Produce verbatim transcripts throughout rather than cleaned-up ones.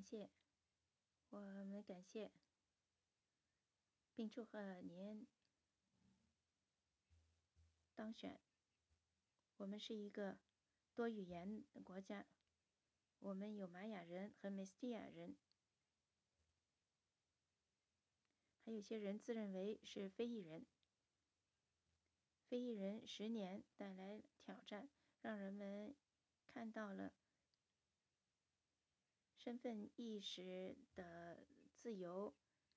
感谢，我们感谢，并祝贺您当选。我们是一个多语言的国家，我们有玛雅人和梅斯蒂亚人，还有些人自认为是非裔人。非裔人十年带来挑战，让人们看到了身份意识的自由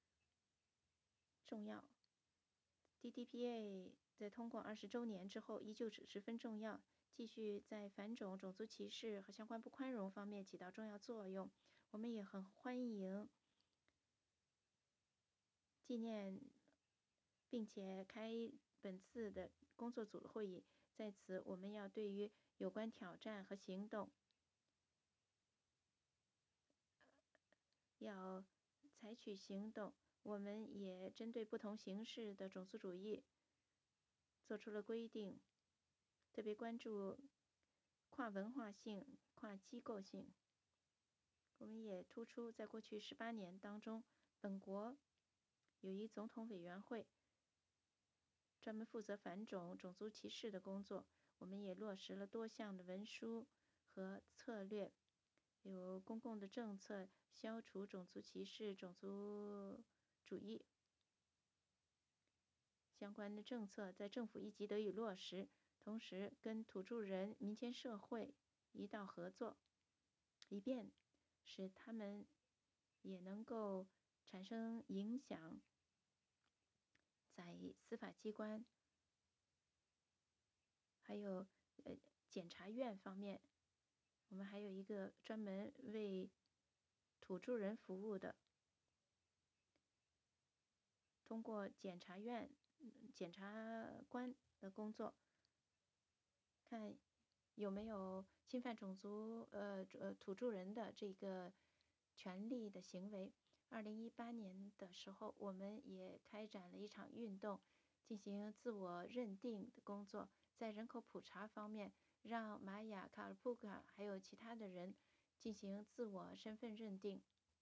重要。D D P A 在通过二十周年之后依旧是十分重要，继续在反种、种族歧视和相关不宽容方面起到重要作用。我们也很欢迎纪念并且开本次的工作组的会议。在此，我们要对于有关挑战和行动要采取行动。我们也针对不同形式的种族主义做出了规定，特别关注跨文化性、跨机构性。我们也突出在过去十八年当中，本国有一总统委员会专门负责反种、种族歧视的工作。我们也落实了多项的文书和策略，有公共的政策，消除种族歧视、种族主义相关的政策在政府一级得以落实，同时跟土著人、民间社会一道合作，以便使他们也能够产生影响，在司法机关还有呃检察院方面。我们还有一个专门为土著人服务的，通过检察院、检察官的工作，看有没有侵犯种族呃呃土著人的这个权利的行为。二零一八年的时候，我们也开展了一场运动，进行自我认定的工作，在人口普查方面，让玛雅、卡尔普卡还有其他的人进行自我身份认定。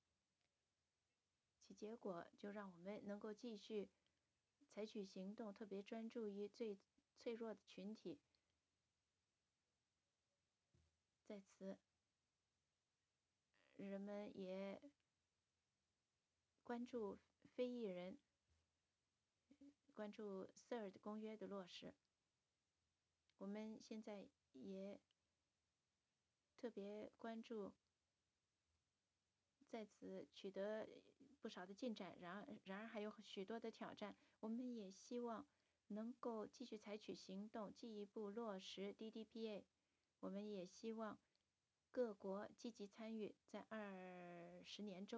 其结果就让我们能够继续采取行动，特别专注于最脆弱的群体。在此，人们也关注非裔人，关注 C I R D 公约的落实。我们现在也特别关注在此取得不少的进展，然而然而还有许多的挑战。我们也希望能够继续采取行动，进一步落实 D D P A。我们也希望各国积极参与，在二十年中